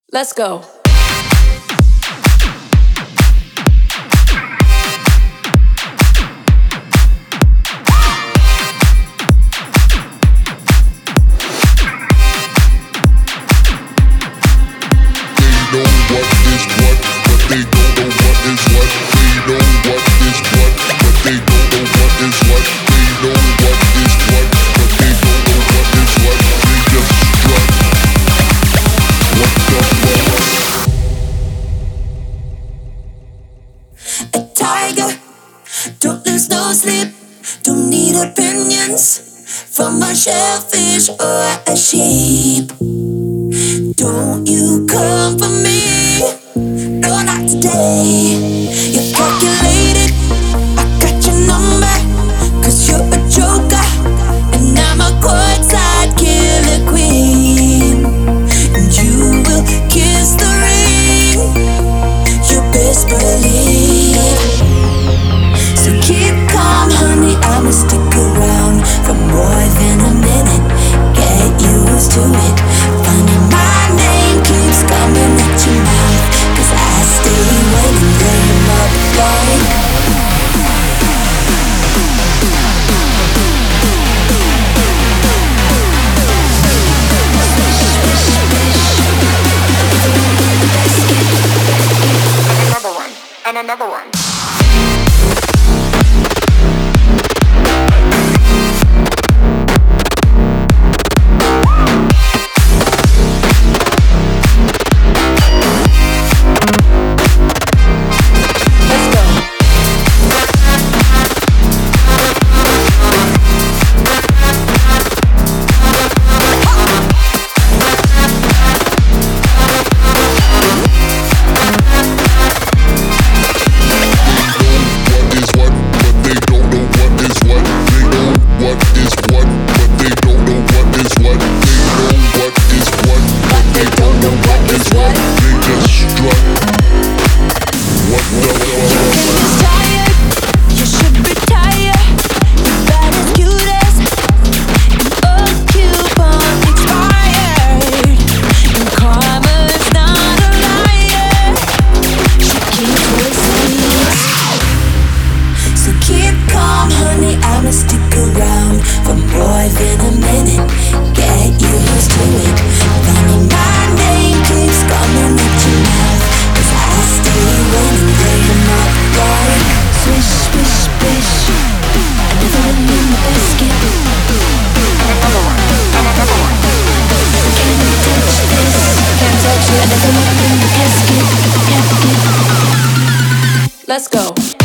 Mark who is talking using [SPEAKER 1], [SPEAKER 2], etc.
[SPEAKER 1] Let's go.
[SPEAKER 2] A tiger, don't lose no sleep. Don't need opinions from a shellfish or a sheep. Don't you come for me, no, not today. You're calculated, I got your number, 'cause you're a joker, and I'm a courtside killer queen. And you will kiss the ring, you best believe. So keep calm, honey, I'ma stick around for more than a minute. Get used to it. Funny, my name keeps coming at your mouth, 'cause I stay waiting, lay 'em up right.
[SPEAKER 3] And another one. I'ma stick around for more than a minute. Get used to it. Funny, my name keeps coming at your mouth, 'cause I stay winning, lay 'em up right. Swish, swish, swish, another one in the basket. Another one.
[SPEAKER 2] Can't touch this, can't touch it. Another one in the casket.
[SPEAKER 1] Let's go.